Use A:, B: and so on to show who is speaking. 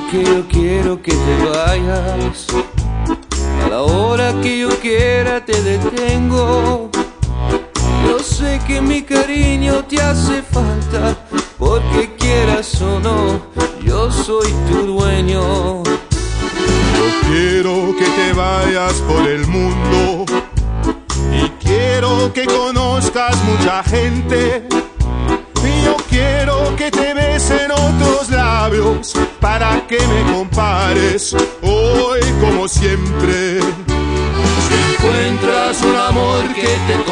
A: porque yo quiero que te vayas. A la hora que yo quiera te detengo. Yo sé que mi cariño te hace falta, porque quieras o no, yo soy tu dueño.
B: Yo quiero que te vayas por el mundo y quiero que conozcas mucha gente. Y yo quiero que te besen otros labios para que me compares hoy como siempre.
A: Si encuentras un amor que te